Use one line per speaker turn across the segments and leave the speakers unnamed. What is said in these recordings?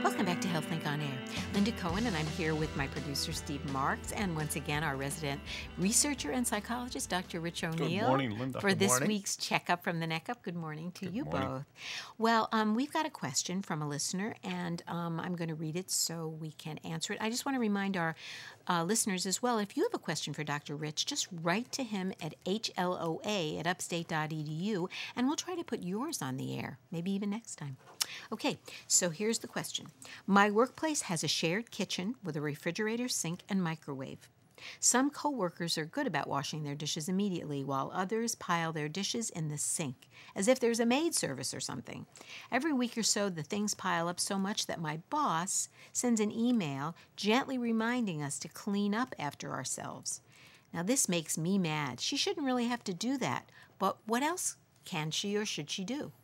Welcome back to HealthLink On Air. Linda Cohen, and I'm here with my producer, Steve Marks, and once again, our resident researcher and psychologist, Dr. Rich O'Neill.
Good morning, Linda.
For
Good
this
morning.
week's Checkup from the Neck Up. Good morning to you
morning.
both. Well, we've got a question from a listener, and I'm going to read it so we can answer it. I just want to remind our listeners as well, if you have a question for Dr. Rich, just write to him at hloa@upstate.edu, and we'll try to put yours on the air, maybe even next time. Okay, so here's the question. My workplace has a shared kitchen with a refrigerator, sink, and microwave. Some coworkers are good about washing their dishes immediately, while others pile their dishes in the sink, as if there's a maid service or something. Every week or so, the things pile up so much that my boss sends an email gently reminding us to clean up after ourselves. Now, this makes me mad. She shouldn't really have to do that, but what else can she or should she do?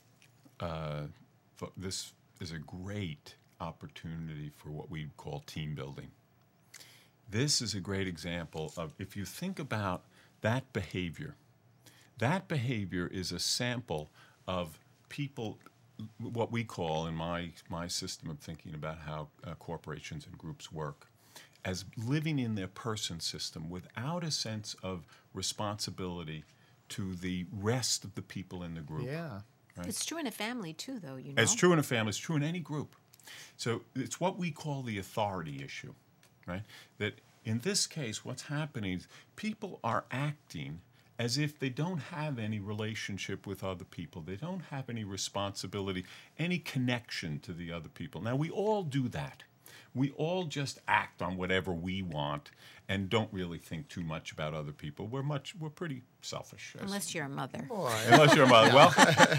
This is a great opportunity for what we call team building. This is a great example of, if you think about that behavior is a sample of people, what we call in my system of thinking about how corporations and groups work, as living in their person system without a sense of responsibility to the rest of the people in the group.
Yeah.
Right? It's true in a family too, though, you know.
It's true in a family. It's true in any group. So it's what we call the authority issue, right? That in this case, what's happening is people are acting as if they don't have any relationship with other people. They don't have any responsibility, any connection to the other people. Now, we all do that. We all just act on whatever we want and don't really think too much about other people. We're pretty selfish.
Unless you're a mother.
Unless you're a mother. Well,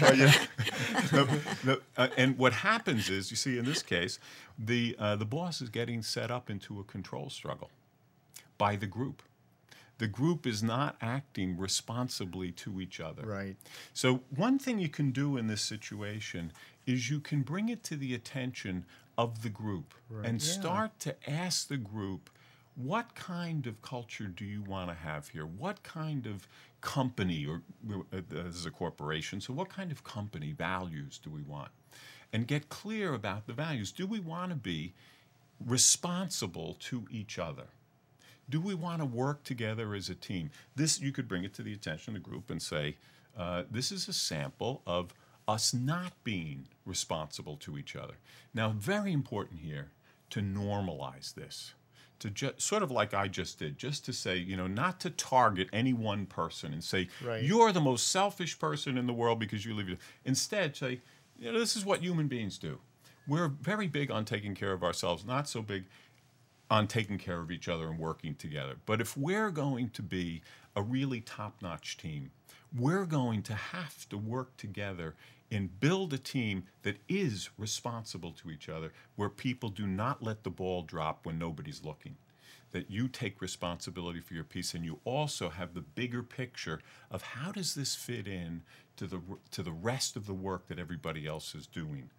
and what happens is, you see, in this case, the boss is getting set up into a control struggle by the group. The group is not acting responsibly to each other.
Right.
So one thing you can do in this situation is you can bring it to the attention of the group and start to ask the group, what kind of culture do you want to have here? What kind of company, or this is a corporation, so what kind of company values do we want? And get clear about the values. Do we want to be responsible to each other? Do we want to work together as a team? This, you could bring it to the attention of the group and say, this is a sample of us not being responsible to each other. Now, very important here to normalize this, to sort of like I just did, just to say, not to target any one person and say, you're the most selfish person in the world because you live. Instead, say, this is what human beings do. We're very big on taking care of ourselves, not so big on taking care of each other and working together. But if we're going to be a really top-notch team, we're going to have to work together and build a team that is responsible to each other, where people do not let the ball drop when nobody's looking, that you take responsibility for your piece, and you also have the bigger picture of how does this fit in to the rest of the work that everybody else is doing.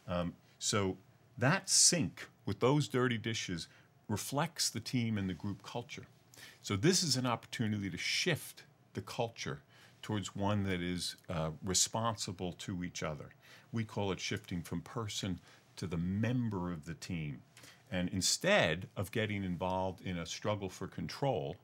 So that sink with those dirty dishes reflects the team and the group culture. So this is an opportunity to shift the culture towards one that is responsible to each other. We call it shifting from person to the member of the team. And instead of getting involved in a struggle for control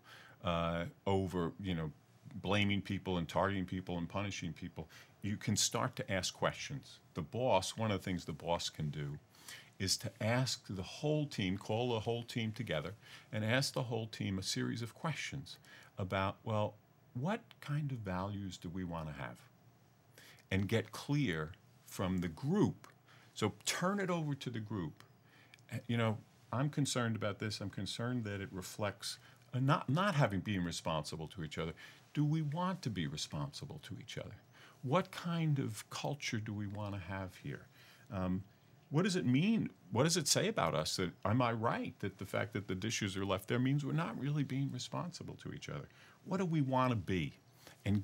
over, blaming people and targeting people and punishing people, you can start to ask questions. The boss, one of the things the boss can do is to ask the whole team, call the whole team together, and ask the whole team a series of questions about, well, what kind of values do we want to have? And get clear from the group. So turn it over to the group. I'm concerned about this. I'm concerned that it reflects not being responsible to each other. Do we want to be responsible to each other? What kind of culture do we want to have here? What does it mean? What does it say about us? That, am I right that the fact that the dishes are left there means we're not really being responsible to each other? What do we want to be? And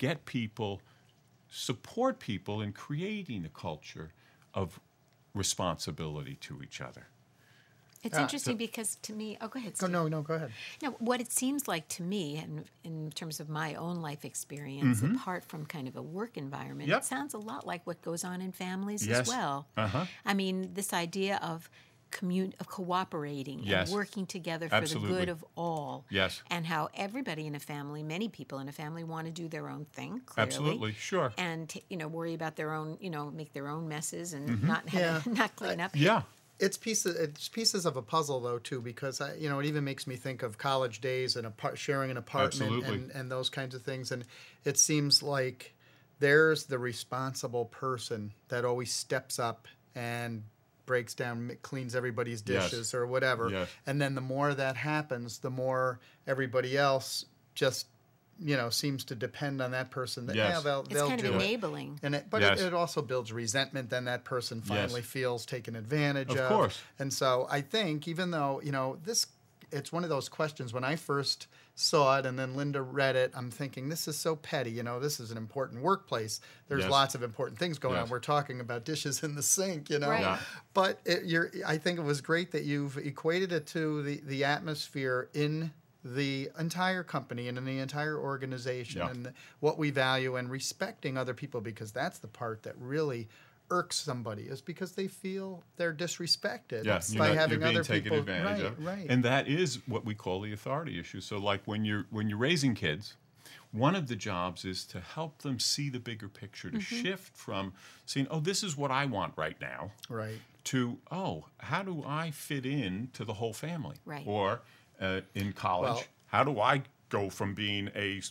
support people in creating a culture of responsibility to each other.
It's interesting because to me, oh, go ahead,
Oh,
Steve.
no, go ahead.
No, what it seems like to me, and in terms of my own life experience, apart from kind of a work environment,
Yep.
it sounds a lot like what goes on in families
Yes.
as well. I mean, this idea of cooperating
Yes.
and working together for
Absolutely.
the good of all.
Yes.
And how everybody in a family, many people in a family, want to do their own thing. Clearly,
Absolutely, sure.
And worry about their own, make their own messes and not clean up.
Yeah.
It's pieces of a puzzle, though, too, because it even makes me think of college days and sharing an apartment and those kinds of things. And it seems like there's the responsible person that always steps up and breaks down, cleans everybody's dishes or whatever.
Yes.
And then the more that happens, the more everybody else just seems to depend on that person. That,
Yes.
they'll
It's kind
do
of
it.
enabling.
But
Yes.
it also builds resentment. Then that person finally feels taken advantage of.
Of course.
And so I think even though, it's one of those questions. When I first saw it and then Linda read it, I'm thinking, this is so petty. This is an important workplace. There's
Yes.
lots of important things going on.
Yes.
We're talking about dishes in the sink,
Right.
Yeah.
But I think it was great that you've equated it to the atmosphere in the entire company and in the entire organization and what we value and respecting other people, because that's the part that really irks somebody, is because they feel they're disrespected by having
you're being
other
taken
people.
advantage of.
Right.
And that is what we call the authority issue. So like when you're raising kids, one of the jobs is to help them see the bigger picture, to shift from seeing, oh, this is what I want right now,
Right.
to, oh, how do I fit in to the whole family?
Right.
Or in college,
Well-
how do I go from being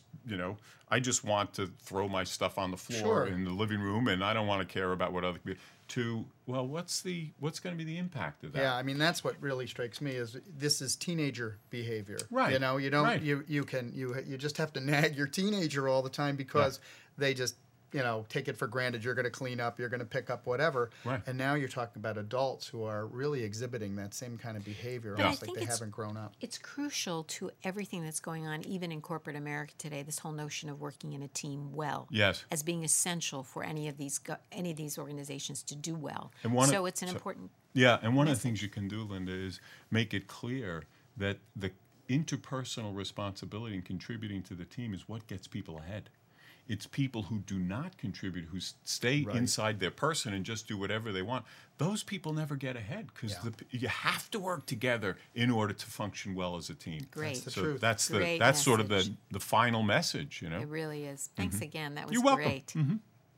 I just want to throw my stuff on the floor
Sure.
in the living room and I don't want to care about what other people, to, well, what's going to be the impact of that?
Yeah, I mean that's what really strikes me is this is teenager behavior.
Right.
You don't
Right.
you just have to nag your teenager all the time because they just take it for granted. You're going to clean up, you're going to pick up whatever.
Right.
And now you're talking about adults who are really exhibiting that same kind of behavior,
But I
almost like
think
they
it's-
haven't grown up.
It's crucial to everything that's going on, even in corporate America today. This whole notion of working in a team well,
Yes.
as being essential for any of these organizations to do well.
And
It's an important.
Yeah, and one of the things you can do, Linda, is make it clear that the interpersonal responsibility in contributing to the team is what gets people ahead. It's people who do not contribute, who stay inside their person and just do whatever they want. Those people never get ahead because you have to work together in order to function well as a team.
Great.
That's the
So
truth.
that's
Great
sort of
message.
the final message,
It really is. Thanks again. That was
You're welcome.
great.